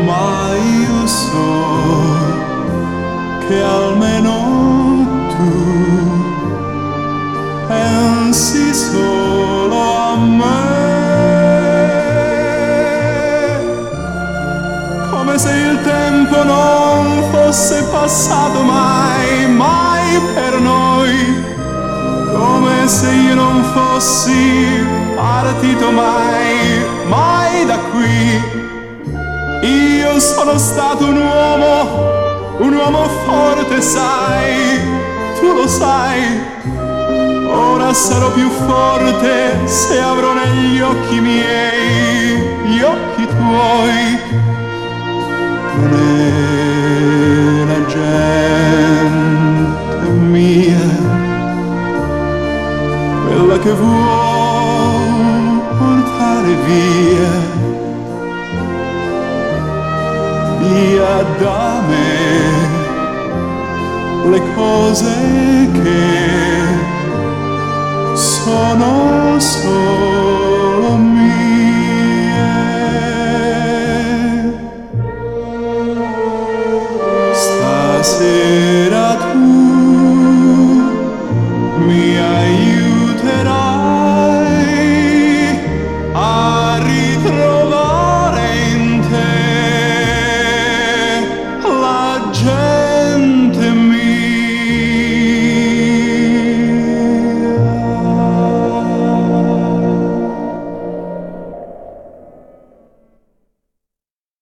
ma io so che almeno tu pensi solo a me, come se il tempo non fosse passato mai, mai per noi, come se io non fossi partito mai, mai da qui. Io sono stato un uomo forte, sai, tu lo sai. Ora sarò più forte se avrò negli occhi miei gli occhi tuoi. Non è la gente mia, quella che vuoi portare via da me le cose che sono solo